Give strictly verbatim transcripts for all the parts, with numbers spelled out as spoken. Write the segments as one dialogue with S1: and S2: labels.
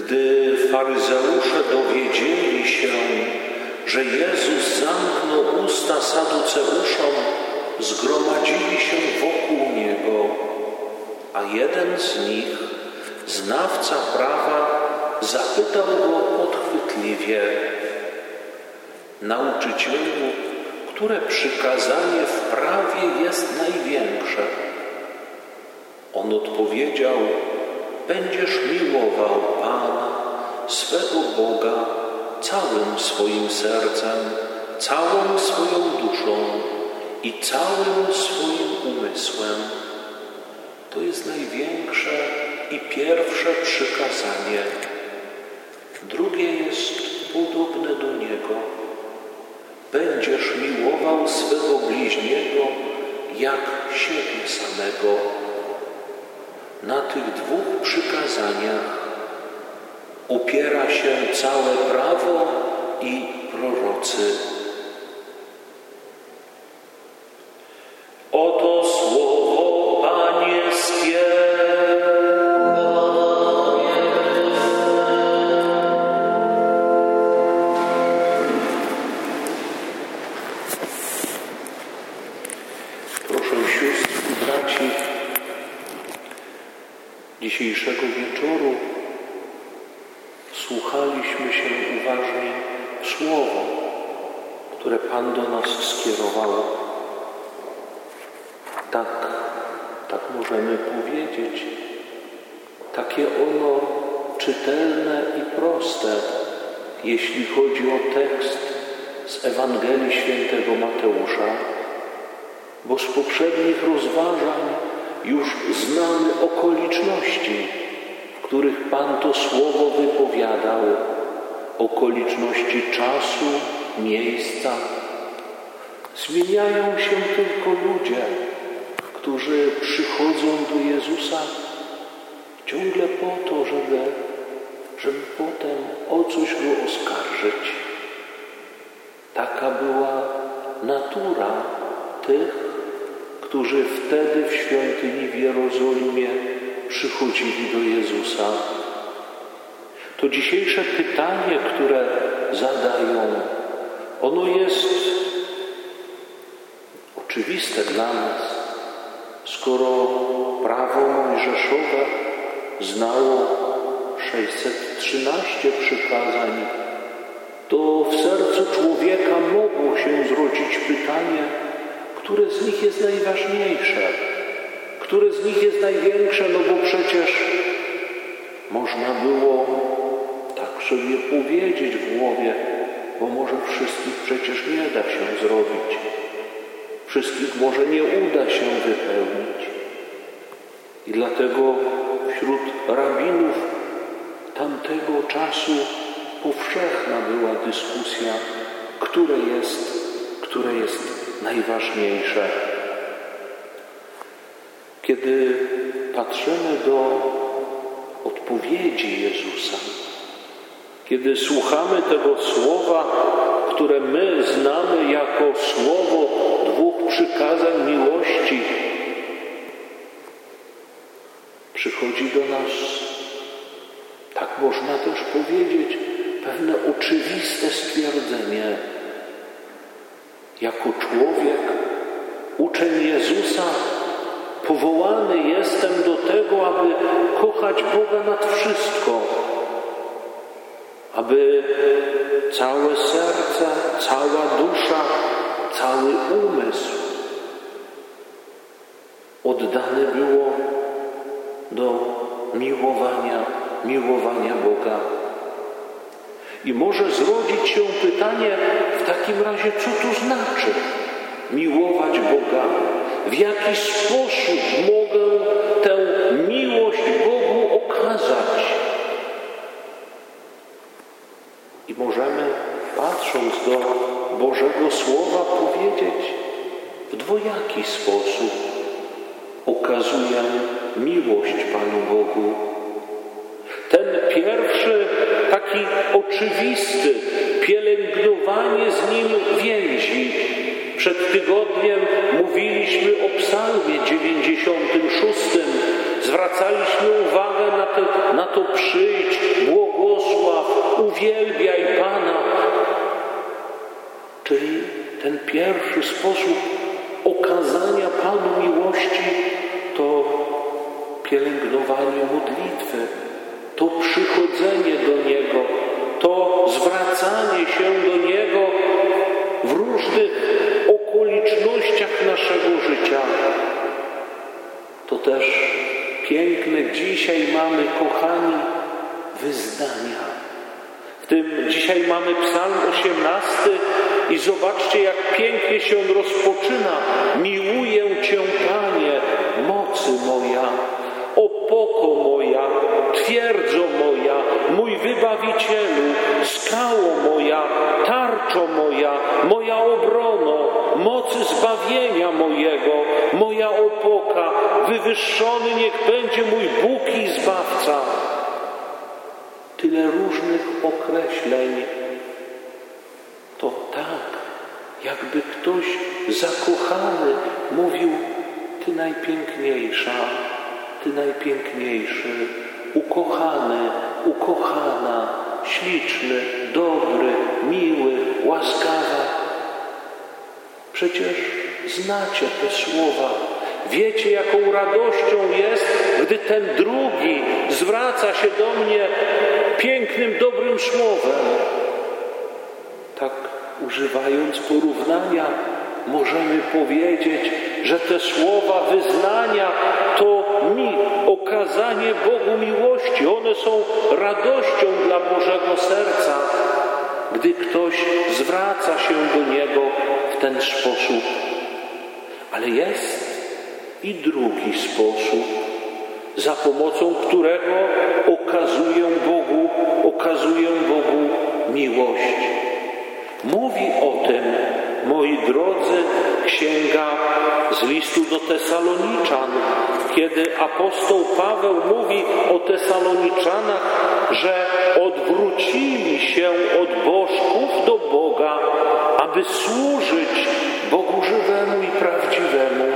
S1: Gdy faryzeusze dowiedzieli się, że Jezus zamknął usta saduceuszom, zgromadzili się wokół Niego, a jeden z nich, znawca prawa, zapytał Go podchwytliwie: Nauczycielu, które przykazanie w prawie jest największe? On odpowiedział: Będziesz miłował Pana, swego Boga, całym swoim sercem, całą swoją duszą i całym swoim umysłem. To jest największe i pierwsze przykazanie. Drugie jest podobne do niego. Będziesz miłował swego bliźniego jak siebie samego. Na tych dwóch przykazaniach opiera się całe prawo i prorocy. Oto słowo Pańskie. Proszę sióstr i braci, dzisiejszego wieczoru słuchaliśmy się uważnie w słowo, które Pan do nas skierował. Tak, tak możemy powiedzieć. Takie ono czytelne i proste, jeśli chodzi o tekst z Ewangelii Świętego Mateusza, bo z poprzednich rozważań już znamy okoliczności, w których Pan to słowo wypowiadał, okoliczności czasu, miejsca. Zmieniają się tylko ludzie, którzy przychodzą do Jezusa ciągle po to, żeby, żeby potem o coś Go oskarżyć. Taka była natura tych, którzy wtedy w świątyni w Jerozolimie przychodzili do Jezusa. To dzisiejsze pytanie, które zadają, ono jest oczywiste dla nas. Skoro prawo mojżeszowe znało sześćset trzynaście przykazań, to w sercu człowieka mogło się zrodzić pytanie, które z nich jest najważniejsze, które z nich jest największe, no bo przecież można było tak sobie powiedzieć w głowie, bo może wszystkich przecież nie da się zrobić. Wszystkich może nie uda się wypełnić. I dlatego wśród rabinów tamtego czasu powszechna była dyskusja, które jest, które jest najważniejsze. Kiedy patrzymy do odpowiedzi Jezusa, kiedy słuchamy tego słowa, które my znamy jako słowo dwóch przykazań miłości, przychodzi do nas, tak można też powiedzieć, pewne oczywiste stwierdzenie. Jako człowiek, uczeń Jezusa, powołany jestem do tego, aby kochać Boga nad wszystko, aby całe serce, cała dusza, cały umysł oddane było do miłowania, miłowania Boga. I może zrodzić się pytanie w takim razie, co to znaczy miłować Boga? W jaki sposób mogę tę miłość Bogu okazać? I możemy, patrząc do Bożego Słowa, powiedzieć, w dwojaki sposób okazuję miłość Panu Bogu. Ten pierwszy, taki oczywisty, pielęgnowanie z Nim więzi. Przed tygodniem mówiliśmy o psalmie dziewięćdziesiątym szóstym. Zwracaliśmy uwagę na to, na to przyjdź, błogosław uwielbiaj Pana. Czyli ten pierwszy sposób okazania Panu miłości to pielęgnowanie modlitwy, to przychodzenie do Niego, to zwracanie się do Niego w różnych okolicznościach naszego życia. To też piękne dzisiaj mamy, kochani, wyznania. W tym dzisiaj mamy Psalm osiemnasty i zobaczcie, jak pięknie się on rozpoczyna. Miłuję Cię, Panie, mocy moja, opoko moja, twierdzo moja, mój Wybawicielu, skało moja, tarczo moja, moja obrono, mocy zbawienia mojego, moja opoka, wywyższony niech będzie mój Bóg i Zbawca. Tyle różnych określeń. To tak, jakby ktoś zakochany mówił: Ty najpiękniejsza, Ty najpiękniejszy, ukochany, ukochana, śliczny, dobry, miły, łaskawa. Przecież znacie te słowa. Wiecie, jaką radością jest, gdy ten drugi zwraca się do mnie pięknym, dobrym słowem. Tak używając porównania, możemy powiedzieć, że te słowa wyznania to mi okazanie Bogu miłości. One są radością dla Bożego serca, gdy ktoś zwraca się do Niego w ten sposób. Ale jest i drugi sposób, za pomocą którego okazuję Bogu, okazuję Bogu miłość. Mówi o tym, moi drodzy, księga z listu do Tesaloniczan, kiedy apostoł Paweł mówi o Tesaloniczanach, że odwrócili się od bożków do Boga, aby służyć Bogu żywemu i prawdziwemu.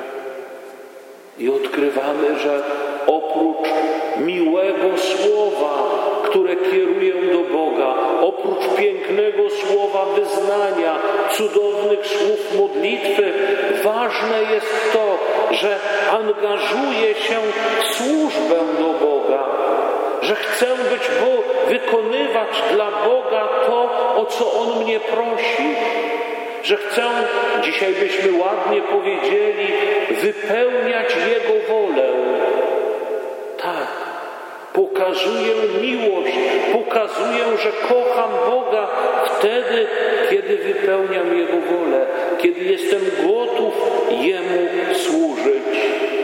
S1: I odkrywamy, że oprócz miłego słowa, które kierują do Boga, oprócz pięknego słowa wyznania, cudownych słów modlitwy, ważne jest to, że angażuję się w służbę do Boga, że chcę być, bo wykonywać dla Boga to, o co On mnie prosi, że chcę, dzisiaj byśmy ładnie powiedzieli, wypełniać Jego wolę. Tak, pokazuję miłość, pokazuję, że kocham Boga wtedy, kiedy wypełniam Jego wolę, kiedy jestem gotów Jemu służyć.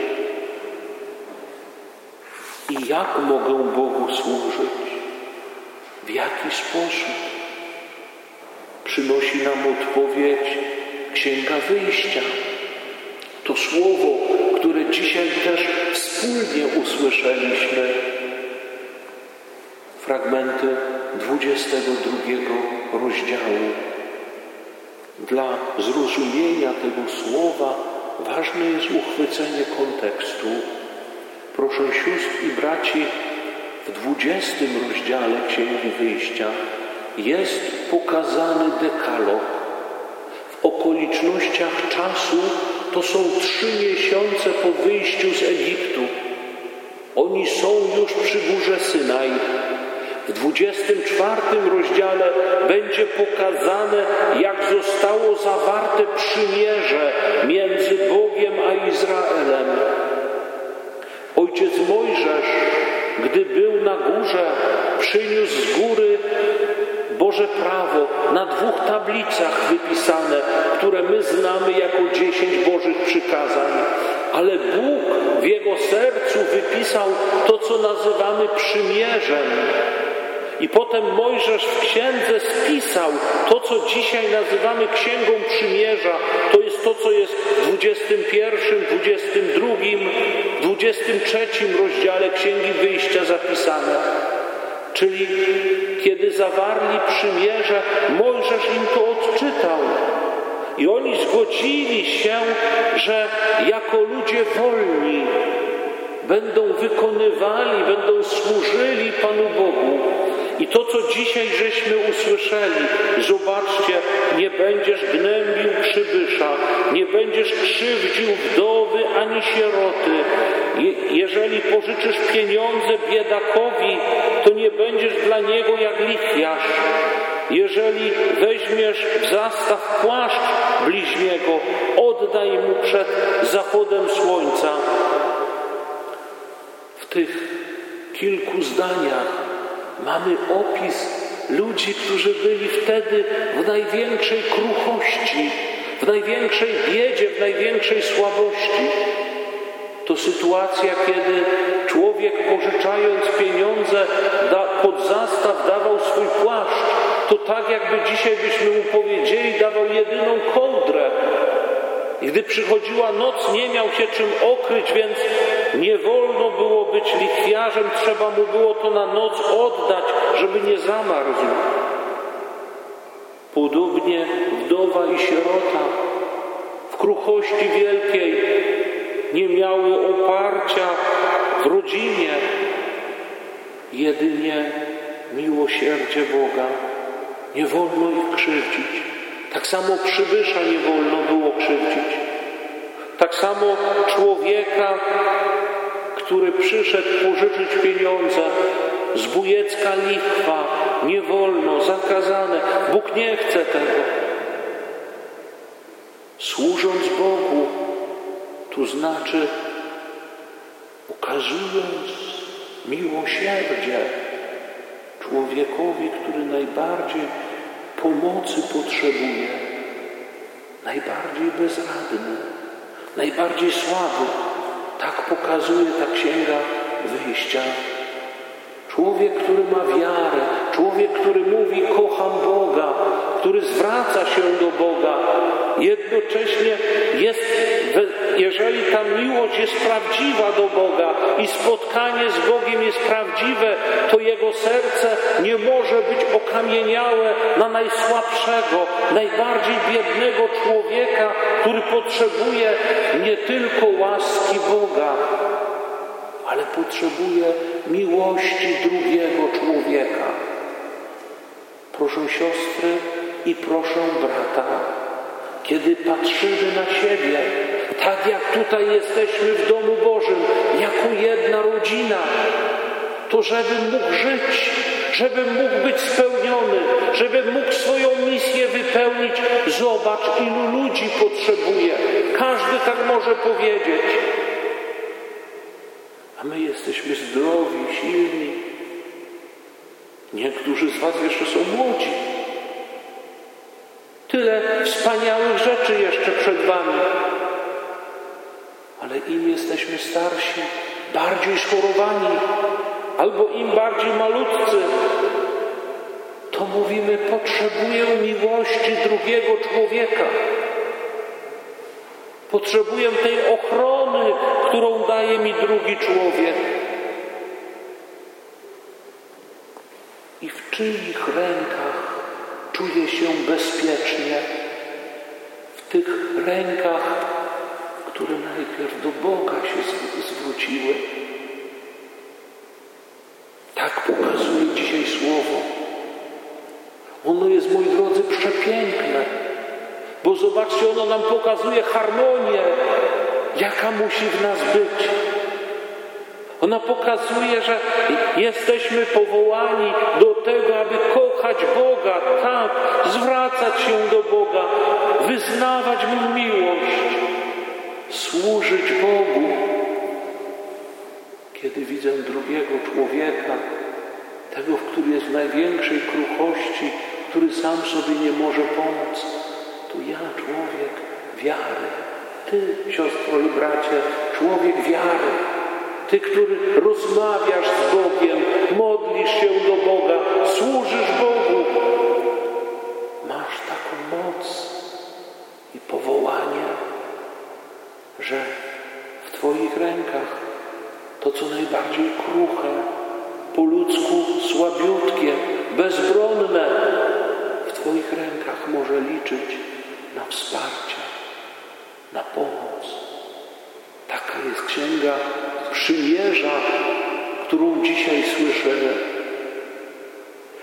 S1: I jak mogę Bogu służyć? W jaki sposób? Przynosi nam odpowiedź Księga Wyjścia. To słowo, które dzisiaj też wspólnie usłyszeliśmy. Fragmenty dwudziestego drugiego rozdziału. Dla zrozumienia tego słowa ważne jest uchwycenie kontekstu. Proszę sióstr i braci, w dwudziestym rozdziale Księgi Wyjścia jest pokazany dekalog. W okolicznościach czasu to są trzy miesiące po wyjściu z Egiptu. Oni są już przy górze Synaj. W dwudziestym czwartym rozdziale będzie pokazane, jak zostało zawarte przymierze między Bogiem a Izraelem. Ojciec Mojżesz, gdy był na górze, przyniósł z góry Boże prawo na dwóch tablicach wypisane, które my znamy jako dziesięć Bożych przykazań. Ale Bóg w jego sercu wypisał to, co nazywamy przymierzem. I potem Mojżesz w księdze spisał to, co dzisiaj nazywamy Księgą Przymierza. To jest to, co jest w dwudziestym pierwszym, dwudziestym drugim, dwudziestym trzecim rozdziale Księgi Wyjścia zapisane. Czyli kiedy zawarli przymierze, Mojżesz im to odczytał. I oni zgodzili się, że jako ludzie wolni będą wykonywali, będą służyli Panu Bogu. I to, co dzisiaj żeśmy usłyszeli, zobaczcie, nie będziesz gnębił przybysza, nie będziesz krzywdził wdowy ani sieroty. Je, jeżeli pożyczysz pieniądze biedakowi, to nie będziesz dla niego jak lichwiarz. Jeżeli weźmiesz w zastaw płaszcz bliźniego, oddaj mu przed zachodem słońca. W tych kilku zdaniach mamy opis ludzi, którzy byli wtedy w największej kruchości, w największej biedzie, w największej słabości. To sytuacja, kiedy człowiek pożyczając pieniądze da, pod zastaw dawał swój płaszcz. To tak jakby dzisiaj byśmy mu powiedzieli, dawał jedyną kołdrę. I gdy przychodziła noc, nie miał się czym okryć, więc nie wolno było być lichwiarzem, trzeba mu było to na noc oddać, żeby nie zamarzł. Podobnie wdowa i sierota w kruchości wielkiej nie miały oparcia w rodzinie, jedynie miłosierdzie Boga. Nie wolno ich krzywdzić. Tak samo przybysza nie wolno było krzywdzić. Tak samo człowieka, który przyszedł pożyczyć pieniądze, zbójecka lichwa, nie wolno, zakazane. Bóg nie chce tego. Służąc Bogu, tu znaczy ukazując miłosierdzie człowiekowi, który najbardziej pomocy potrzebuje, najbardziej bezradny, najbardziej słaby. Tak pokazuje ta Księga Wyjścia. Człowiek, który ma wiarę, człowiek, który mówi kocham Boga, który zwraca się do Boga, jednocześnie jest, jeżeli ta miłość jest prawdziwa do Boga i spotkanie z Bogiem jest prawdziwe, to jego serce nie może być okamieniałe na najsłabszego, najbardziej biednego człowieka, który potrzebuje nie tylko łaski Boga, ale potrzebuje miłości drugiego człowieka. Proszę siostry i proszę brata, kiedy patrzymy na siebie, tak jak tutaj jesteśmy w domu Bożym, jako jedna rodzina, to żebym mógł żyć, żebym mógł być spełniony, żebym mógł swoją misję wypełnić. Zobacz, ilu ludzi potrzebuje. Każdy tak może powiedzieć. A my jesteśmy zdrowi, silni. Niektórzy z was jeszcze są młodzi. Tyle wspaniałych rzeczy jeszcze przed wami. Ale im jesteśmy starsi, bardziej schorowani, albo im bardziej malutcy, to mówimy, potrzebuję miłości drugiego człowieka. Potrzebuję tej ochrony, którą daje mi drugi człowiek. I w czyich rękach czuję się bezpiecznie? W tych rękach, które najpierw do Boga się zwróciły. Tak pokazuje dzisiaj Słowo. Ono jest, moi drodzy, przepiękne. Bo zobaczcie, ono nam pokazuje harmonię, jaka musi w nas być. Ona pokazuje, że jesteśmy powołani do tego, aby kochać Boga, tak, zwracać się do Boga, wyznawać Mu miłość, służyć Bogu. Kiedy widzę drugiego człowieka, tego, który jest w największej kruchości, który sam sobie nie może pomóc, to ja, człowiek wiary, ty, siostro i bracie, człowiek wiary, ty, który rozmawiasz z Bogiem, modlisz się do Boga, służysz Bogu, masz taką moc i powołanie, że w Twoich rękach to, co najbardziej kruche, po ludzku słabiutkie, bezbronne, w Twoich rękach może liczyć na wsparcie, na pomoc. Taka jest Księga Przymierza, którą dzisiaj słyszymy.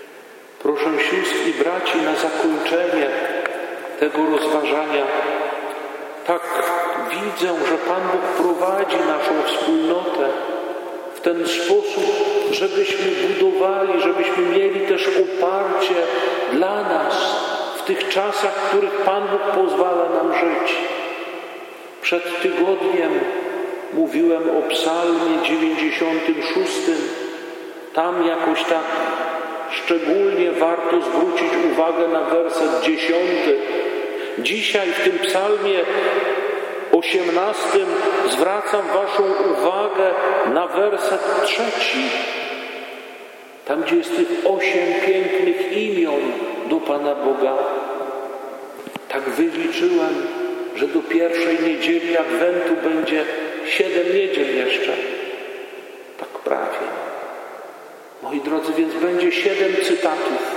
S1: Proszę sióstr i braci na zakończenie tego rozważania. Tak widzę, że Pan Bóg prowadzi naszą wspólnotę w ten sposób, żebyśmy budowali, żebyśmy mieli też oparcie dla nas w tych czasach, w których Pan Bóg pozwala nam żyć. Przed tygodniem mówiłem o psalmie dziewięćdziesiątym szóstym. Tam jakoś tak szczególnie warto zwrócić uwagę na werset dziesiąty. Dzisiaj w tym psalmie osiemnastym zwracam waszą uwagę na werset trzeci. Tam, gdzie jest tych osiem pięknych imion do Pana Boga. Tak wyliczyłem, że do pierwszej niedzieli Adwentu będzie siedem niedziel jeszcze. Tak prawie. Moi drodzy, więc będzie siedem cytatów,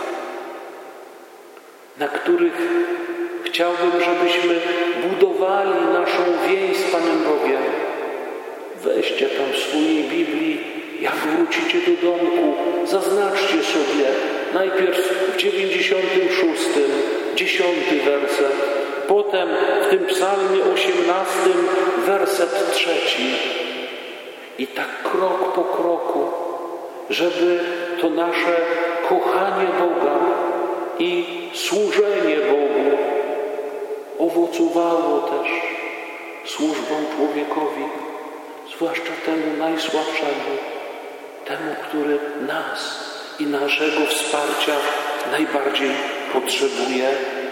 S1: na których chciałbym, żebyśmy budowali naszą więź z Panem Bogiem. Weźcie tam w swojej Biblii, jak wrócicie do domku, zaznaczcie sobie najpierw w dziewięćdziesiątym szóstym, dziesiąty werset, potem w tym psalmie osiemnastym werset trzeci. I tak krok po kroku, żeby to nasze kochanie Boga i służenie Bogu owocowało też służbą człowiekowi, zwłaszcza temu najsłabszemu, temu, który nas i naszego wsparcia najbardziej potrzebuje.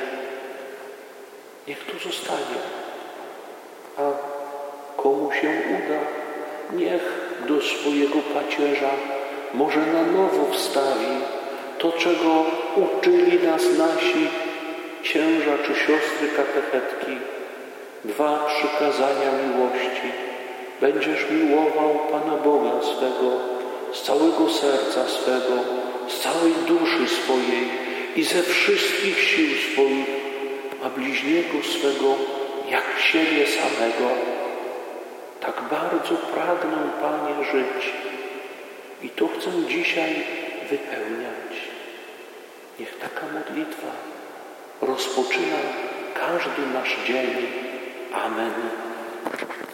S1: Niech to zostanie, a komu się uda, niech do swojego pacierza może na nowo wstawi to, czego uczyli nas nasi księża czy siostry katechetki. Dwa przykazania miłości. Będziesz miłował Pana Boga swego z całego serca swego, z całej duszy swojej i ze wszystkich sił swoich, a bliźniego swego jak siebie samego. Tak bardzo pragnę, Panie, żyć i to chcę dzisiaj wypełniać. Niech taka modlitwa rozpoczyna każdy nasz dzień. Amen.